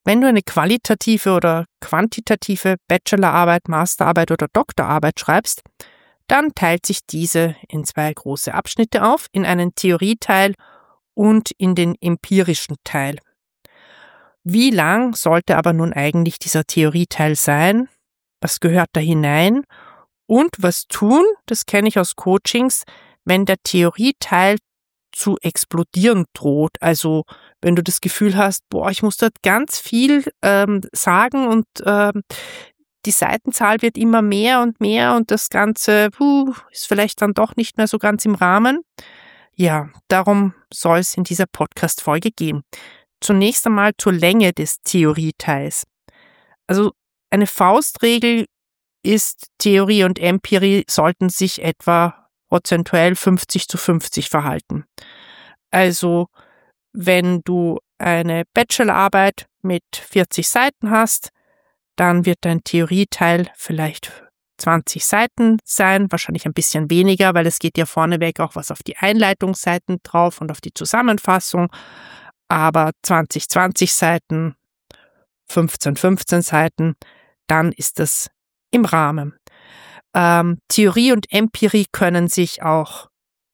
Wenn du eine qualitative oder quantitative Bachelorarbeit, Masterarbeit oder Doktorarbeit schreibst, dann teilt sich diese in 2 große Abschnitte auf, in einen Theorieteil und in den empirischen Teil. Wie lang sollte aber nun eigentlich dieser Theorieteil sein? Was gehört da hinein? Und was tun, das kenne ich aus Coachings, wenn der Theorieteil zu explodieren droht. Also wenn du das Gefühl hast, ich muss dort ganz viel sagen und die Seitenzahl wird immer mehr und das Ganze ist vielleicht dann doch nicht mehr so ganz im Rahmen. Ja, darum soll es in dieser Podcast-Folge gehen. Zunächst einmal zur Länge des Theorieteils. Also eine Faustregel ist, Theorie und Empirie sollten sich etwa prozentuell 50-50 verhalten. Also wenn du eine Bachelorarbeit mit 40 Seiten hast, dann wird dein Theorieteil vielleicht 20 Seiten sein, wahrscheinlich ein bisschen weniger, weil es geht ja vorneweg auch was auf die Einleitungsseiten drauf und auf die Zusammenfassung, aber 20 Seiten, 15 Seiten, dann ist das im Rahmen. Theorie und Empirie können sich auch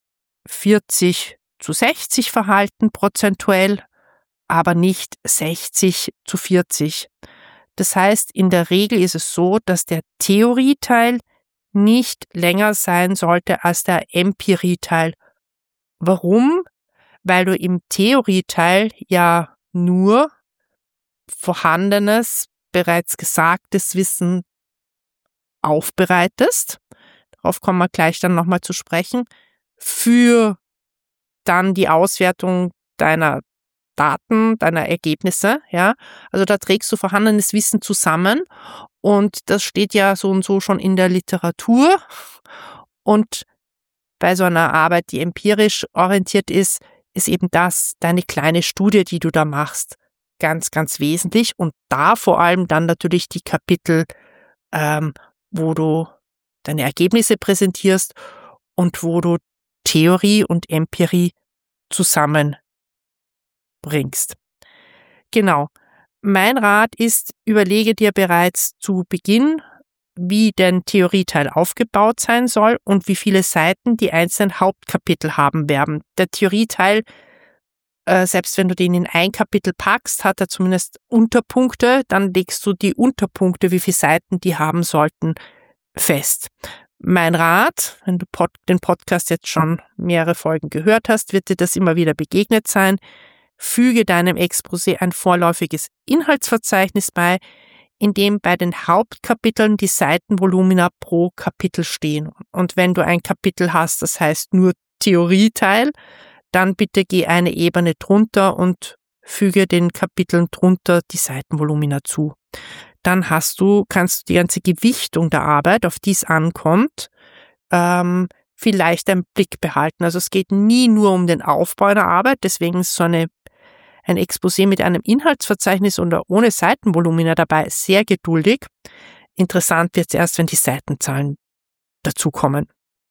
40-60 verhalten prozentuell, aber nicht 60-40. Das heißt, in der Regel ist es so, dass der Theorieteil nicht länger sein sollte als der Empirieteil. Warum? Weil du im Theorieteil ja nur vorhandenes, bereits gesagtes Wissen aufbereitest. Darauf kommen wir gleich dann nochmal zu sprechen. Für dann die Auswertung deiner Daten, deiner Ergebnisse, ja. Also da trägst du vorhandenes Wissen zusammen und das steht ja so und so schon in der Literatur. Und bei so einer Arbeit, die empirisch orientiert ist eben das, deine kleine Studie, die du da machst, ganz, ganz wesentlich. Und da vor allem dann natürlich die Kapitel, wo du deine Ergebnisse präsentierst und wo du Theorie und Empirie zusammenbringst. Genau. Mein Rat ist, überlege dir bereits zu Beginn, wie dein Theorieteil aufgebaut sein soll und wie viele Seiten die einzelnen Hauptkapitel haben werden. Der Theorieteil, selbst wenn du den in ein Kapitel packst, hat er zumindest Unterpunkte, dann legst du die Unterpunkte, wie viele Seiten die haben sollten, fest. Mein Rat, wenn du den Podcast jetzt schon mehrere Folgen gehört hast, wird dir das immer wieder begegnet sein. Füge deinem Exposé ein vorläufiges Inhaltsverzeichnis bei, in dem bei den Hauptkapiteln die Seitenvolumina pro Kapitel stehen. Und wenn du ein Kapitel hast, das heißt nur Theorieteil, dann bitte geh eine Ebene drunter und füge den Kapiteln drunter die Seitenvolumina zu. Dann kannst du die ganze Gewichtung der Arbeit, auf die es ankommt, vielleicht im Blick behalten. Also es geht nie nur um den Aufbau einer Arbeit, deswegen ist so ein Exposé mit einem Inhaltsverzeichnis oder ohne Seitenvolumina dabei sehr geduldig. Interessant wird es erst, wenn die Seitenzahlen dazukommen.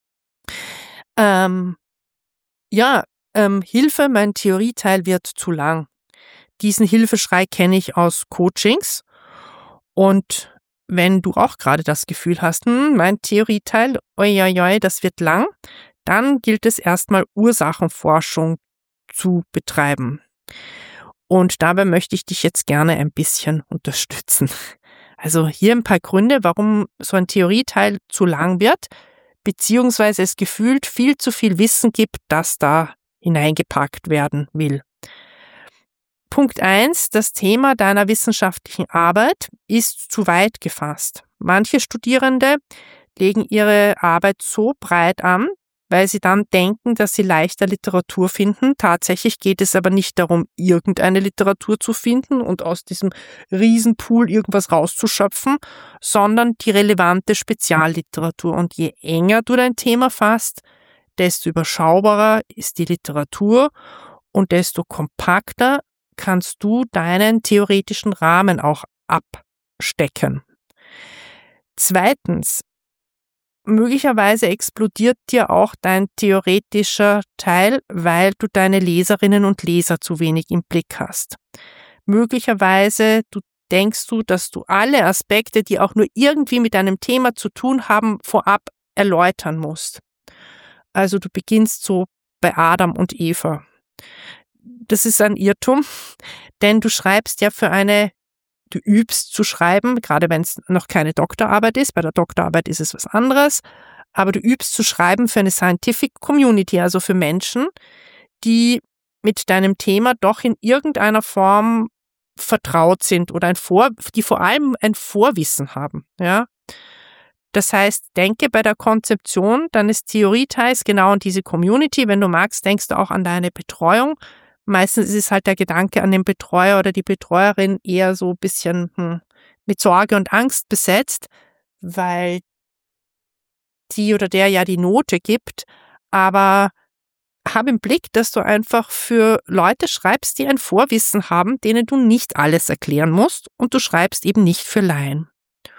Hilfe, mein Theorieteil wird zu lang. Diesen Hilfeschrei kenne ich aus Coachings. Und wenn du auch gerade das Gefühl hast, mein Theorieteil, das wird lang, dann gilt es erstmal Ursachenforschung zu betreiben. Und dabei möchte ich dich jetzt gerne ein bisschen unterstützen. Also hier ein paar Gründe, warum so ein Theorieteil zu lang wird, beziehungsweise es gefühlt viel zu viel Wissen gibt, das da hineingepackt werden will. Punkt 1, das Thema deiner wissenschaftlichen Arbeit ist zu weit gefasst. Manche Studierende legen ihre Arbeit so breit an, weil sie dann denken, dass sie leichter Literatur finden. Tatsächlich geht es aber nicht darum, irgendeine Literatur zu finden und aus diesem Riesenpool irgendwas rauszuschöpfen, sondern die relevante Spezialliteratur. Und je enger du dein Thema fasst, desto überschaubarer ist die Literatur und desto kompakter kannst du deinen theoretischen Rahmen auch abstecken. Zweitens, möglicherweise explodiert dir auch dein theoretischer Teil, weil du deine Leserinnen und Leser zu wenig im Blick hast. möglicherweise denkst du, dass du alle Aspekte, die auch nur irgendwie mit deinem Thema zu tun haben, vorab erläutern musst. Also du beginnst so bei Adam und Eva. Das ist ein Irrtum, denn du übst zu schreiben, gerade wenn es noch keine Doktorarbeit ist. Bei der Doktorarbeit ist es was anderes. Aber du übst zu schreiben für eine Scientific Community, also für Menschen, die mit deinem Thema doch in irgendeiner Form vertraut sind oder die vor allem ein Vorwissen haben. Ja? Das heißt, denke bei der Konzeption deines Theorieteils genau an diese Community. Wenn du magst, denkst du auch an deine Betreuung. Meistens ist es halt der Gedanke an den Betreuer oder die Betreuerin eher so ein bisschen mit Sorge und Angst besetzt, weil die oder der ja die Note gibt. Aber hab im Blick, dass du einfach für Leute schreibst, die ein Vorwissen haben, denen du nicht alles erklären musst, und du schreibst eben nicht für Laien.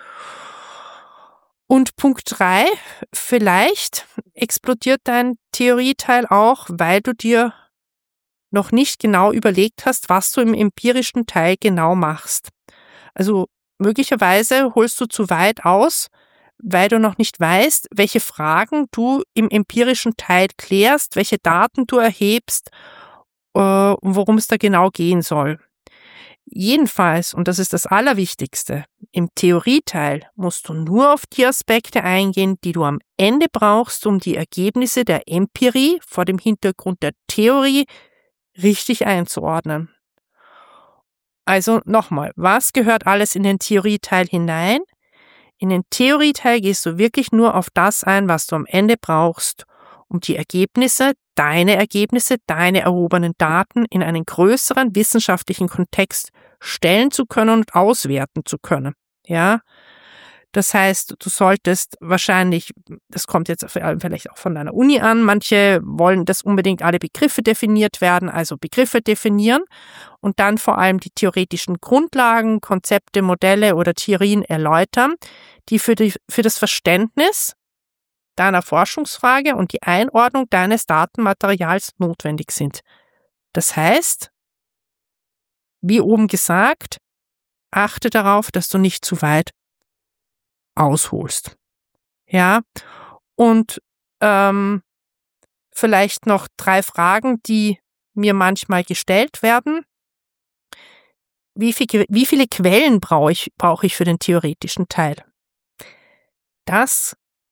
Und Punkt 3, vielleicht explodiert dein Theorieteil auch, weil du dir noch nicht genau überlegt hast, was du im empirischen Teil genau machst. Also möglicherweise holst du zu weit aus, weil du noch nicht weißt, welche Fragen du im empirischen Teil klärst, welche Daten du erhebst und worum es da genau gehen soll. Jedenfalls, und das ist das Allerwichtigste, im Theorieteil musst du nur auf die Aspekte eingehen, die du am Ende brauchst, um die Ergebnisse der Empirie vor dem Hintergrund der Theorie richtig einzuordnen. Also nochmal, was gehört alles in den Theorieteil hinein? In den Theorieteil gehst du wirklich nur auf das ein, was du am Ende brauchst, um die Ergebnisse, deine erhobenen Daten in einen größeren wissenschaftlichen Kontext stellen zu können und auswerten zu können. Ja? Das heißt, du solltest wahrscheinlich, das kommt jetzt vielleicht auch von deiner Uni an, manche wollen, dass unbedingt alle Begriffe definiert werden, also Begriffe definieren und dann vor allem die theoretischen Grundlagen, Konzepte, Modelle oder Theorien erläutern, die für das Verständnis deiner Forschungsfrage und die Einordnung deines Datenmaterials notwendig sind. Das heißt, wie oben gesagt, achte darauf, dass du nicht zu weit ausholst. Ja, und vielleicht noch 3 Fragen, die mir manchmal gestellt werden. Wie viele Quellen brauche ich für den theoretischen Teil? Das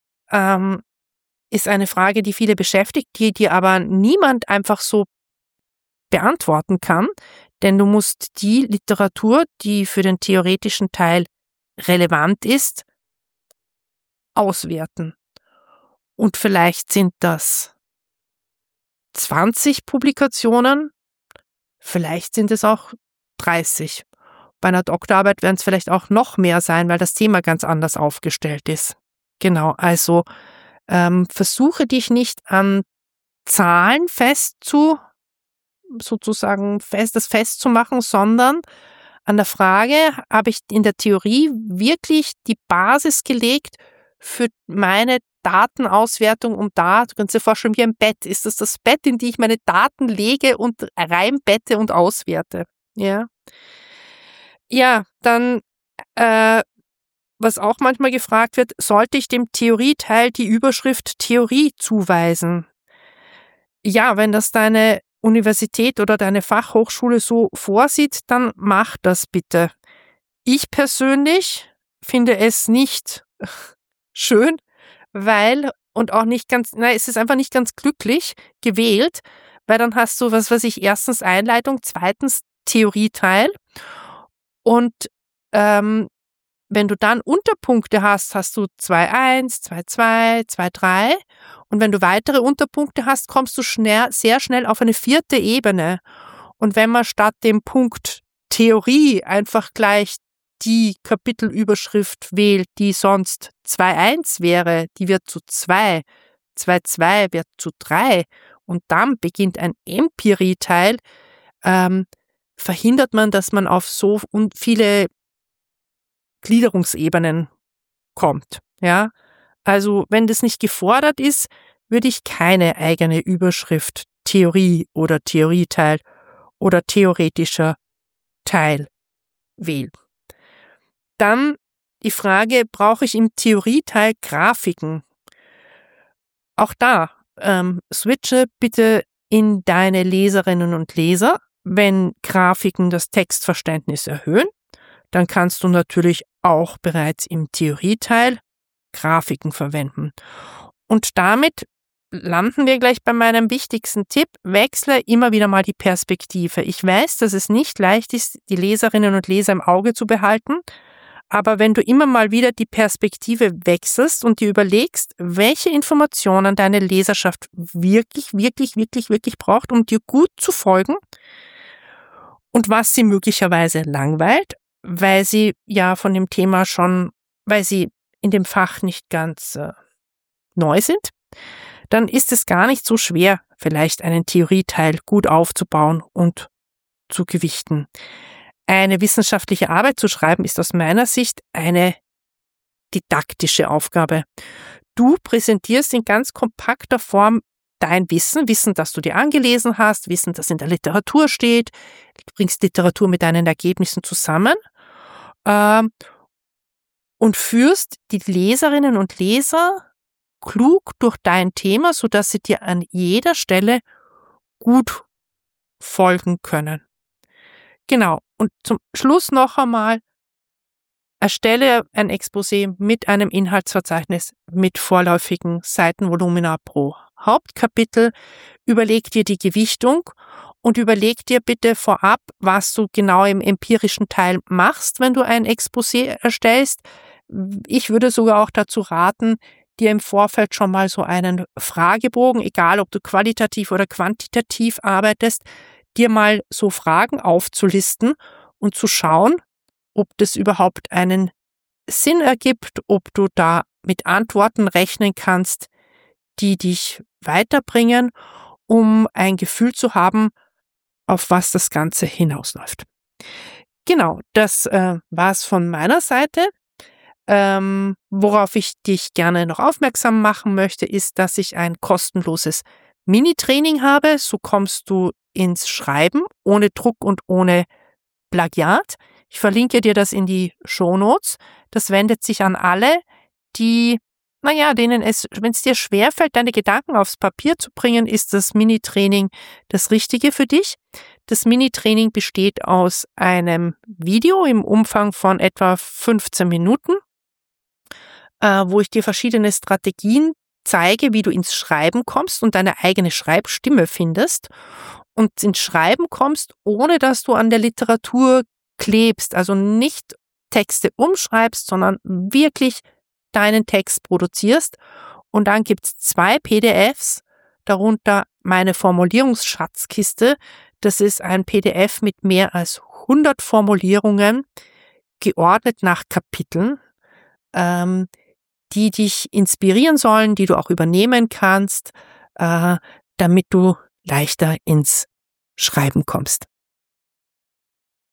ist eine Frage, die viele beschäftigt, die aber niemand einfach so beantworten kann, denn du musst die Literatur, die für den theoretischen Teil relevant ist, auswerten. Und vielleicht sind das 20 Publikationen, vielleicht sind es auch 30. Bei einer Doktorarbeit werden es vielleicht auch noch mehr sein, weil das Thema ganz anders aufgestellt ist. Genau, also versuche dich nicht an Zahlen festzumachen, sondern an der Frage, habe ich in der Theorie wirklich die Basis gelegt für meine Datenauswertung, du kannst dir vorstellen, wie ein Bett. Ist das Bett, in die ich meine Daten lege und reinbette und auswerte? Ja. Ja, dann was auch manchmal gefragt wird, sollte ich dem Theorieteil die Überschrift Theorie zuweisen? Ja, wenn das deine Universität oder deine Fachhochschule so vorsieht, dann mach das bitte. Ich persönlich finde es nicht schön, es ist einfach nicht ganz glücklich gewählt, weil dann hast du erstens Einleitung, zweitens Theorieteil und wenn du dann Unterpunkte hast, hast du 2.1, 2.2, 2.3 und wenn du weitere Unterpunkte hast, kommst du sehr schnell auf eine 4. Ebene. Und wenn man statt dem Punkt Theorie einfach gleich die Kapitelüberschrift wählt, die sonst 2.1 wäre, die wird zu 2, 2.2 wird zu 3 und dann beginnt ein Empirieteil, verhindert man, dass man auf so viele Gliederungsebenen kommt. Ja? Also wenn das nicht gefordert ist, würde ich keine eigene Überschrift Theorie oder Theorieteil oder theoretischer Teil wähle. Dann die Frage, brauche ich im Theorieteil Grafiken? Auch da switche bitte in deine Leserinnen und Leser. Wenn Grafiken das Textverständnis erhöhen, dann kannst du natürlich auch bereits im Theorieteil Grafiken verwenden. Und damit landen wir gleich bei meinem wichtigsten Tipp. Wechsle immer wieder mal die Perspektive. Ich weiß, dass es nicht leicht ist, die Leserinnen und Leser im Auge zu behalten, aber wenn du immer mal wieder die Perspektive wechselst und dir überlegst, welche Informationen deine Leserschaft wirklich braucht, um dir gut zu folgen und was sie möglicherweise langweilt, weil sie ja von dem Thema weil sie in dem Fach nicht ganz neu sind, dann ist es gar nicht so schwer, vielleicht einen Theorieteil gut aufzubauen und zu gewichten. Eine wissenschaftliche Arbeit zu schreiben ist aus meiner Sicht eine didaktische Aufgabe. Du präsentierst in ganz kompakter Form dein Wissen, das du dir angelesen hast, Wissen, das in der Literatur steht. Du bringst Literatur mit deinen Ergebnissen zusammen und führst die Leserinnen und Leser klug durch dein Thema, sodass sie dir an jeder Stelle gut folgen können. Genau. Und zum Schluss noch einmal, erstelle ein Exposé mit einem Inhaltsverzeichnis mit vorläufigen Seitenvolumina pro Hauptkapitel. Überleg dir die Gewichtung und überleg dir bitte vorab, was du genau im empirischen Teil machst, wenn du ein Exposé erstellst. Ich würde sogar auch dazu raten, dir im Vorfeld schon mal so einen Fragebogen, egal ob du qualitativ oder quantitativ arbeitest, dir mal so Fragen aufzulisten und zu schauen, ob das überhaupt einen Sinn ergibt, ob du da mit Antworten rechnen kannst, die dich weiterbringen, um ein Gefühl zu haben, auf was das Ganze hinausläuft. Genau, das war's von meiner Seite. Worauf ich dich gerne noch aufmerksam machen möchte, ist, dass ich ein kostenloses Mini-Training habe. So kommst du ins Schreiben ohne Druck und ohne Plagiat. Ich verlinke dir das in die Shownotes. Das wendet sich an alle, die, denen wenn es dir schwerfällt, deine Gedanken aufs Papier zu bringen, ist das Mini-Training das Richtige für dich. Das Mini-Training besteht aus einem Video im Umfang von etwa 15 Minuten, wo ich dir verschiedene Strategien zeige, wie du ins Schreiben kommst und deine eigene Schreibstimme findest und ins Schreiben kommst, ohne dass du an der Literatur klebst, also nicht Texte umschreibst, sondern wirklich deinen Text produzierst. Und dann gibt's 2 PDFs, darunter meine Formulierungsschatzkiste. Das ist ein PDF mit mehr als 100 Formulierungen, geordnet nach Kapiteln, die dich inspirieren sollen, die du auch übernehmen kannst, damit du leichter ins Schreiben kommst.